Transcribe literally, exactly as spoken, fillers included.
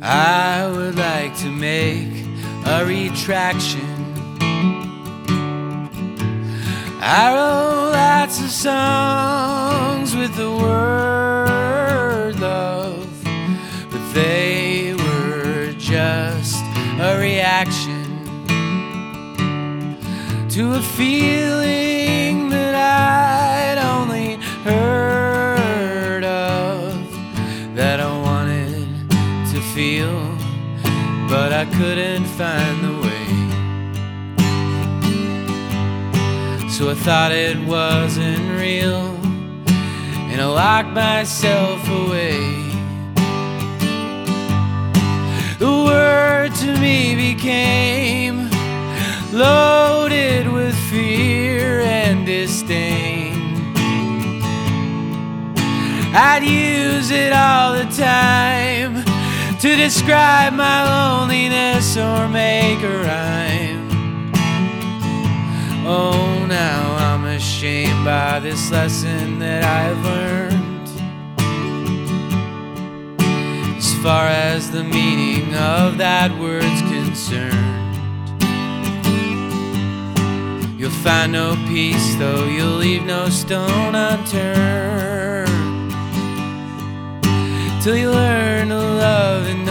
I would like to make a retraction. I wrote lots of songs with the word love, but they were just a reaction to a feeling that I'd only heard of, that I wanted to feel, but I couldn't find the way. So I thought it wasn't real, and I locked myself away. The word to me became loaded with fear and disdain. I'd use it all the time to describe my loneliness or make a rhyme. Oh, now I'm ashamed by this lesson that I've learned. As far as the meaning of that word's concerned, you'll find no peace, though you'll leave no stone unturned, till you learn to love and